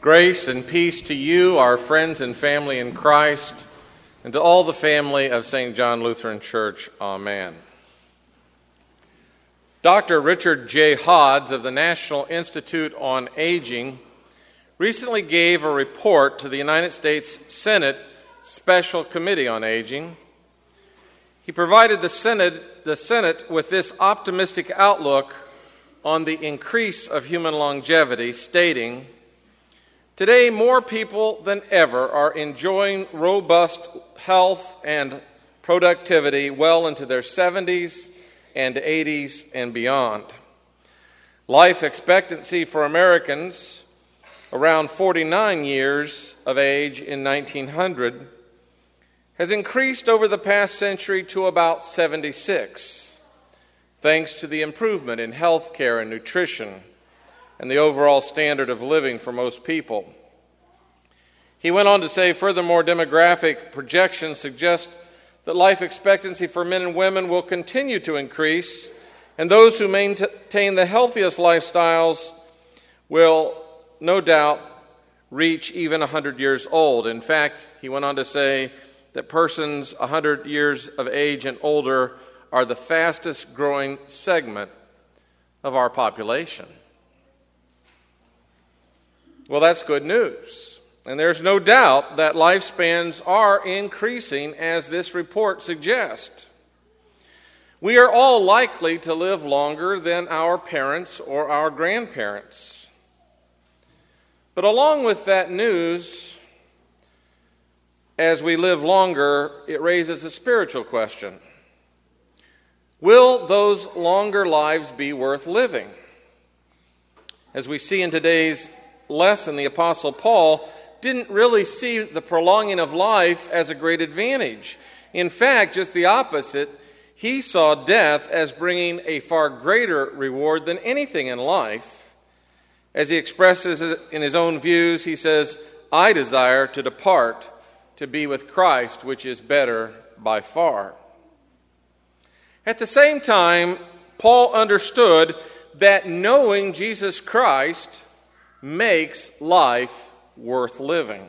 Grace and peace to you, our friends and family in Christ, and to all the family of St. John Lutheran Church. Amen. Dr. Richard J. Hodds of the National Institute on Aging recently gave a report to the United States Senate Special Committee on Aging. He provided the Senate with this optimistic outlook on the increase of human longevity, stating, "Today, more people than ever are enjoying robust health and productivity well into their 70s and 80s and beyond. Life expectancy for Americans, around 49 years of age in 1900, has increased over the past century to about 76, thanks to the improvement in health care and nutrition and the overall standard of living for most people." He went on to say, furthermore, demographic projections suggest that life expectancy for men and women will continue to increase, and those who maintain the healthiest lifestyles will no doubt reach even 100 years old. In fact, he went on to say that persons 100 years of age and older are the fastest growing segment of our population. Well, that's good news. And there's no doubt that lifespans are increasing, as this report suggests. We are all likely to live longer than our parents or our grandparents. But along with that news, as we live longer, it raises a spiritual question. Will those longer lives be worth living? As we see in today's lesson, the Apostle Paul didn't really see the prolonging of life as a great advantage. In fact, just the opposite. He saw death as bringing a far greater reward than anything in life. As he expresses it in his own views, he says, "I desire to depart to be with Christ, which is better by far." At the same time, Paul understood that knowing Jesus Christ makes life worth living.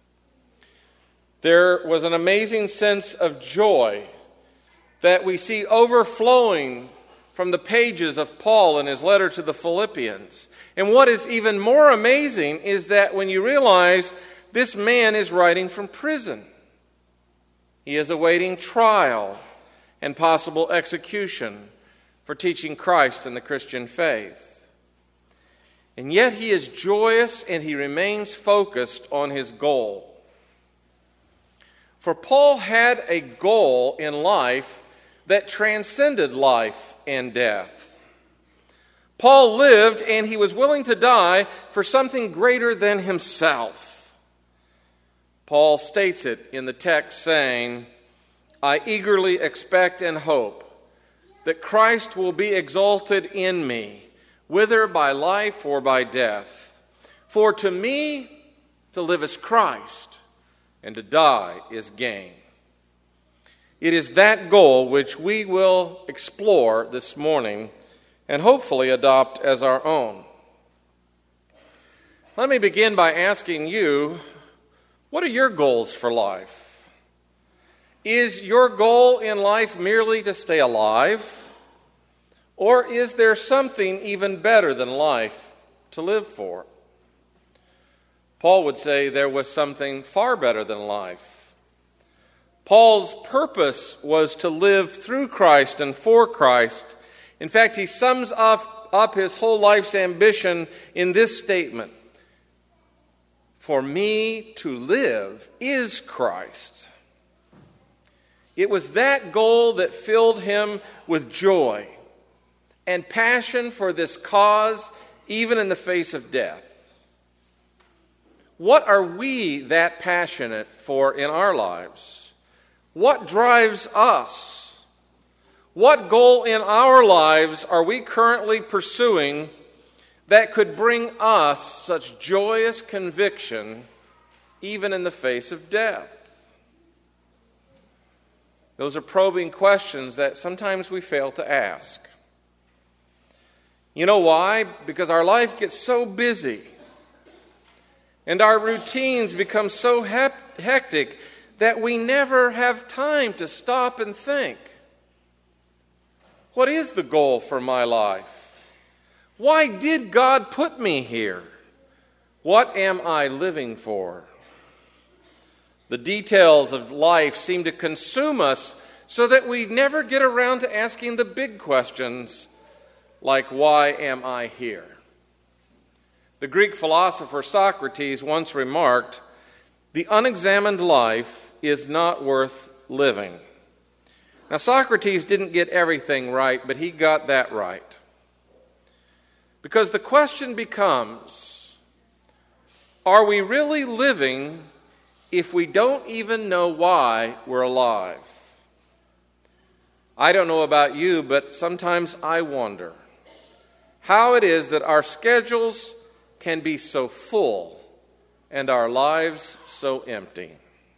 There was an amazing sense of joy that we see overflowing from the pages of Paul in his letter to the Philippians. And what is even more amazing is that when you realize this man is writing from prison, he is awaiting trial and possible execution for teaching Christ and the Christian faith. And yet he is joyous and he remains focused on his goal. For Paul had a goal in life that transcended life and death. Paul lived and he was willing to die for something greater than himself. Paul states it in the text saying, "I eagerly expect and hope that Christ will be exalted in me, whether by life or by death. For to me, to live is Christ, and to die is gain." It is that goal which we will explore this morning and hopefully adopt as our own. Let me begin by asking you, what are your goals for life? Is your goal in life merely to stay alive? Or is there something even better than life to live for? Paul would say there was something far better than life. Paul's purpose was to live through Christ and for Christ. In fact, he sums up his whole life's ambition in this statement: "For me to live is Christ." It was that goal that filled him with joy and passion for this cause, even in the face of death. What are we that passionate for in our lives? What drives us? What goal in our lives are we currently pursuing that could bring us such joyous conviction, even in the face of death? Those are probing questions that sometimes we fail to ask. You know why? Because our life gets so busy and our routines become so hectic that we never have time to stop and think. What is the goal for my life? Why did God put me here? What am I living for? The details of life seem to consume us so that we never get around to asking the big questions like, why am I here? The Greek philosopher Socrates once remarked, "The unexamined life is not worth living." Now, Socrates didn't get everything right, but he got that right. Because the question becomes, are we really living if we don't even know why we're alive? I don't know about you, but sometimes I wonder how it is that our schedules can be so full and our lives so empty.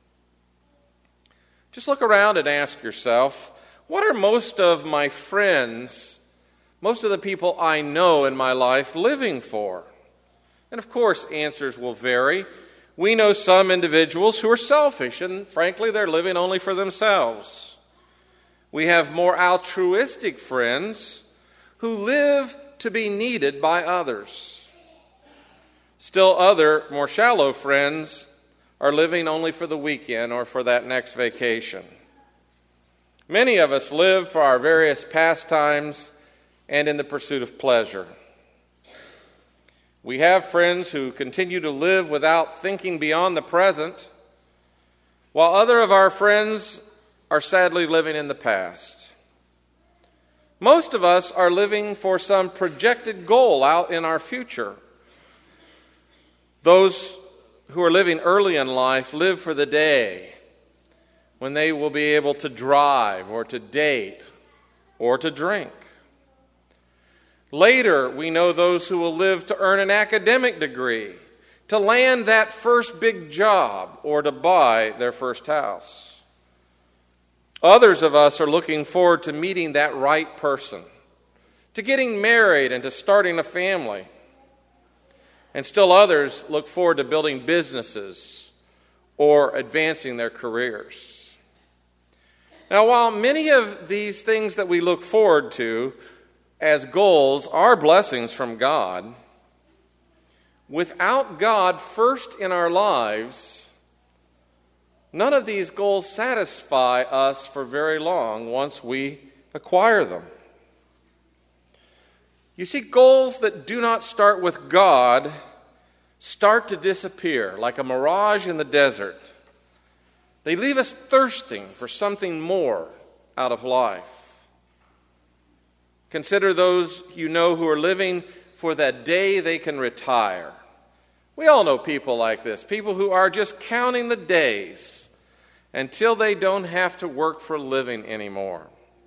Just look around and ask yourself, what are most of my friends, most of the people I know in my life living for? And of course, answers will vary. We know some individuals who are selfish, and frankly, they're living only for themselves. We have more altruistic friends who live to be needed by others. Still other, more shallow friends are living only for the weekend or for that next vacation. Many of us live for our various pastimes and in the pursuit of pleasure. We have friends who continue to live without thinking beyond the present, while other of our friends are sadly living in the past. Most of us are living for some projected goal out in our future. Those who are living early in life live for the day when they will be able to drive or to date or to drink. Later, we know those who will live to earn an academic degree, to land that first big job, or to buy their first house. Others of us are looking forward to meeting that right person, to getting married and to starting a family. And still others look forward to building businesses or advancing their careers. Now, while many of these things that we look forward to as goals are blessings from God, without God first in our lives, none of these goals satisfy us for very long once we acquire them. You see, goals that do not start with God start to disappear like a mirage in the desert. They leave us thirsting for something more out of life. Consider those you know who are living for that day they can retire. We all know people like this, people who are just counting the days until they don't have to work for a living anymore.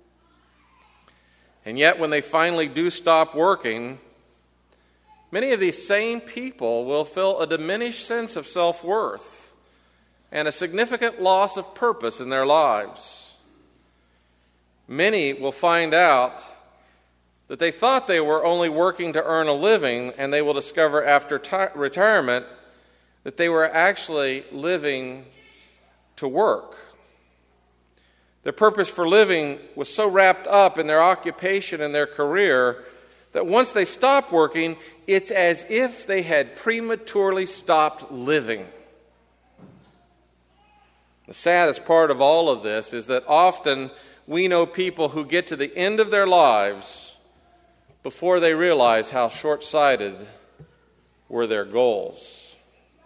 And yet, when they finally do stop working, many of these same people will feel a diminished sense of self-worth and a significant loss of purpose in their lives. Many will find out that they thought they were only working to earn a living, and they will discover after retirement that they were actually living to work. Their purpose for living was so wrapped up in their occupation and their career that once they stop working, it's as if they had prematurely stopped living. The saddest part of all of this is that often we know people who get to the end of their lives before they realize how short-sighted were their goals.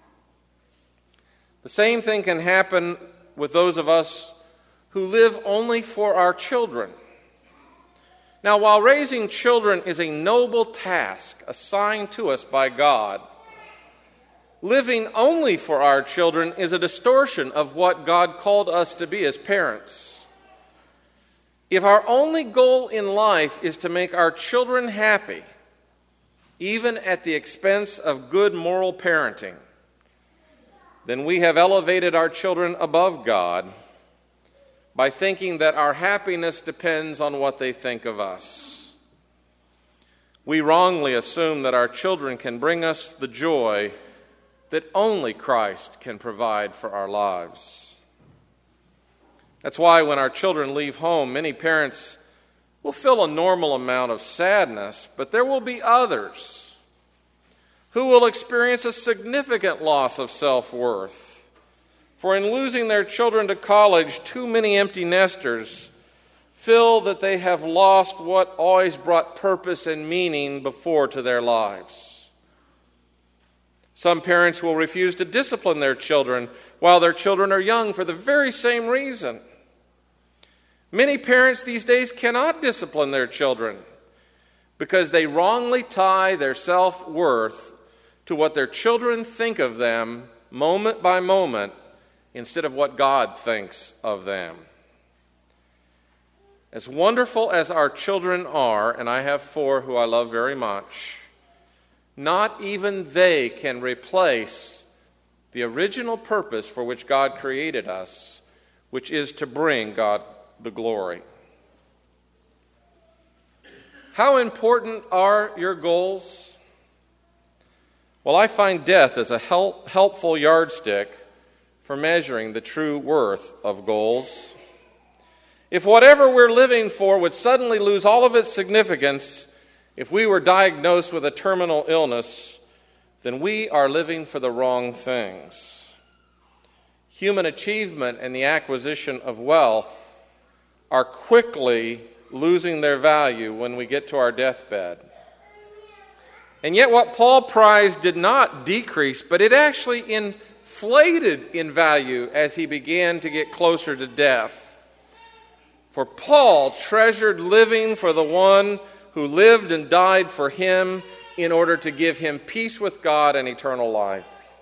The same thing can happen with those of us who live only for our children. Now, while raising children is a noble task assigned to us by God, living only for our children is a distortion of what God called us to be as parents. If our only goal in life is to make our children happy, even at the expense of good moral parenting, then we have elevated our children above God by thinking that our happiness depends on what they think of us. We wrongly assume that our children can bring us the joy that only Christ can provide for our lives. That's why when our children leave home, many parents will feel a normal amount of sadness, but there will be others who will experience a significant loss of self-worth. For in losing their children to college, too many empty nesters feel that they have lost what always brought purpose and meaning before to their lives. Some parents will refuse to discipline their children while their children are young for the very same reason. Many parents these days cannot discipline their children because they wrongly tie their self-worth to what their children think of them moment by moment instead of what God thinks of them. As wonderful as our children are, and I have 4 who I love very much, not even they can replace the original purpose for which God created us, which is to bring God the glory. How important are your goals? Well, I find death as a helpful yardstick for measuring the true worth of goals. If whatever we're living for would suddenly lose all of its significance if we were diagnosed with a terminal illness, then we are living for the wrong things. Human achievement and the acquisition of wealth are quickly losing their value when we get to our deathbed. And yet what Paul prized did not decrease, but it actually inflated in value as he began to get closer to death. For Paul treasured living for the one who lived and died for him in order to give him peace with God and eternal life.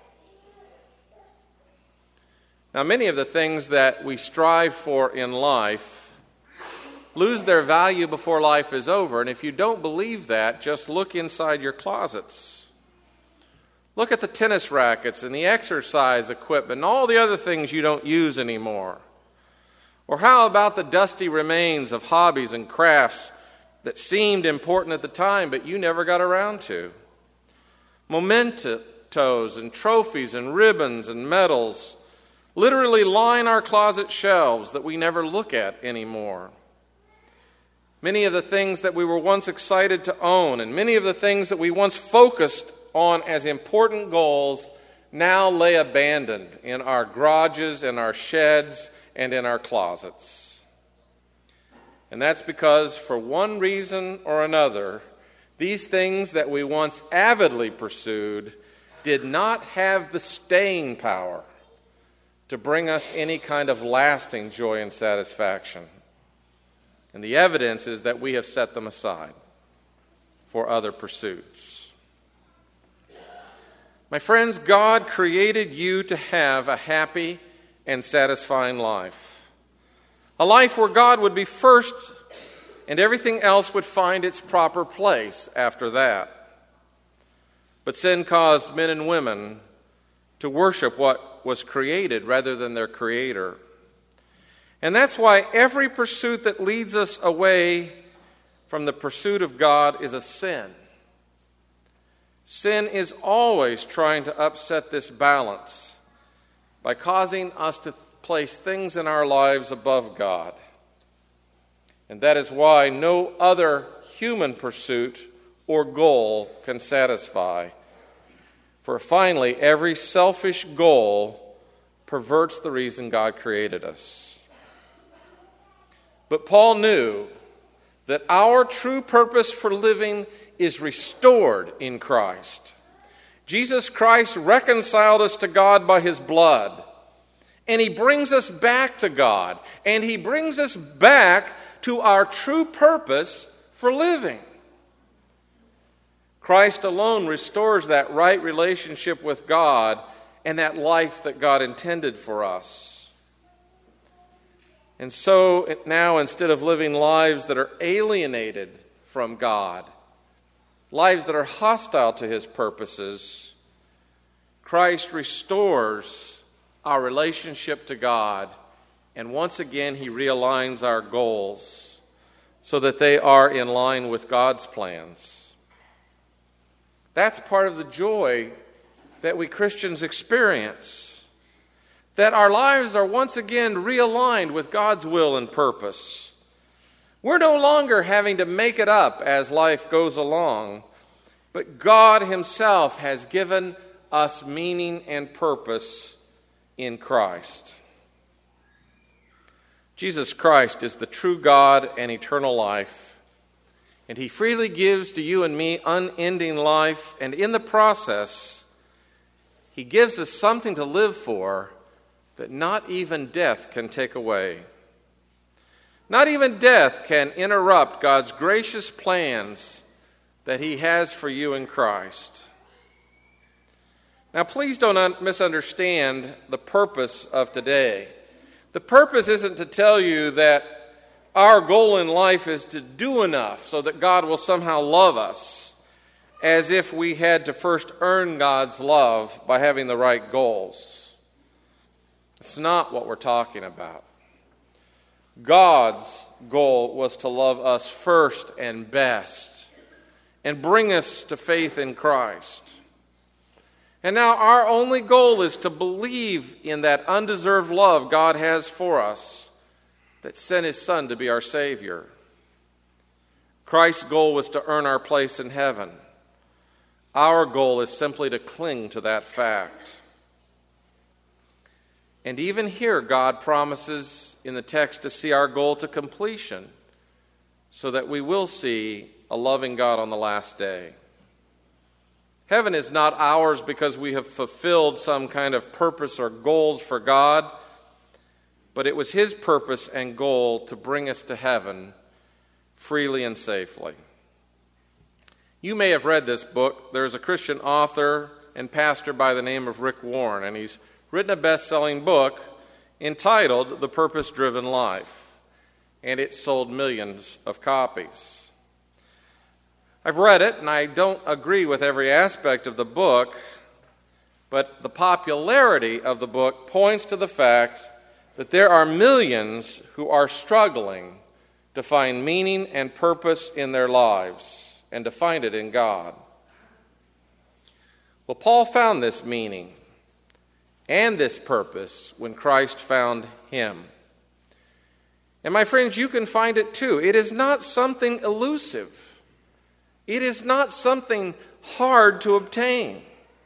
Now, many of the things that we strive for in life lose their value before life is over. And if you don't believe that, just look inside your closets. Look at the tennis rackets and the exercise equipment and all the other things you don't use anymore. Or how about the dusty remains of hobbies and crafts that seemed important at the time but you never got around to? Mementos and trophies and ribbons and medals literally line our closet shelves that we never look at anymore. Many of the things that we were once excited to own and many of the things that we once focused on as important goals now lay abandoned in our garages, in our sheds, and in our closets. And that's because for one reason or another, these things that we once avidly pursued did not have the staying power to bring us any kind of lasting joy and satisfaction. And the evidence is that we have set them aside for other pursuits. My friends, God created you to have a happy and satisfying life. A life where God would be first and everything else would find its proper place after that. But sin caused men and women to worship what was created rather than their Creator. And that's why every pursuit that leads us away from the pursuit of God is a sin. Sin is always trying to upset this balance by causing us to place things in our lives above God. And that is why no other human pursuit or goal can satisfy. For finally, every selfish goal perverts the reason God created us. But Paul knew that our true purpose for living is restored in Christ. Jesus Christ reconciled us to God by his blood. And he brings us back to God. And he brings us back to our true purpose for living. Christ alone restores that right relationship with God and that life that God intended for us. And so now, instead of living lives that are alienated from God, lives that are hostile to his purposes, Christ restores our relationship to God, and once again he realigns our goals so that they are in line with God's plans. That's part of the joy that we Christians experience, that our lives are once again realigned with God's will and purpose. We're no longer having to make it up as life goes along, but God Himself has given us meaning and purpose in Christ. Jesus Christ is the true God and eternal life, and He freely gives to you and me unending life, and in the process, He gives us something to live for that not even death can take away. Not even death can interrupt God's gracious plans that He has for you in Christ. Now, please don't misunderstand the purpose of today. The purpose isn't to tell you that our goal in life is to do enough so that God will somehow love us, as if we had to first earn God's love by having the right goals. It's not what we're talking about. God's goal was to love us first and best and bring us to faith in Christ. And now our only goal is to believe in that undeserved love God has for us that sent His Son to be our Savior. Christ's goal was to earn our place in heaven. Our goal is simply to cling to that fact. And even here, God promises in the text to see our goal to completion so that we will see a loving God on the last day. Heaven is not ours because we have fulfilled some kind of purpose or goals for God, but it was His purpose and goal to bring us to heaven freely and safely. You may have read this book. There's a Christian author and pastor by the name of Rick Warren, and he's written a best-selling book entitled The Purpose-Driven Life, and it sold millions of copies. I've read it, and I don't agree with every aspect of the book, but the popularity of the book points to the fact that there are millions who are struggling to find meaning and purpose in their lives and to find it in God. Well, Paul found this meaning and this purpose when Christ found him. And my friends, you can find it too. It is not something elusive. It is not something hard to obtain.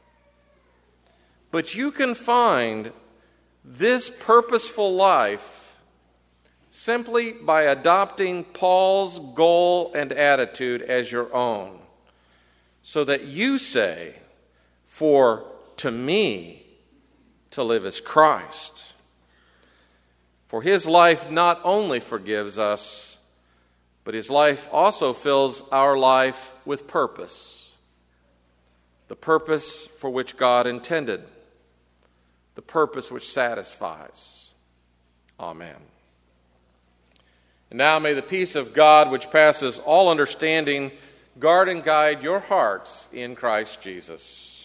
But you can find this purposeful life simply by adopting Paul's goal and attitude as your own, so that you say, "For to me, to live is Christ." For his life not only forgives us, but his life also fills our life with purpose. The purpose for which God intended. The purpose which satisfies. Amen. And now may the peace of God, which passes all understanding, guard and guide your hearts in Christ Jesus.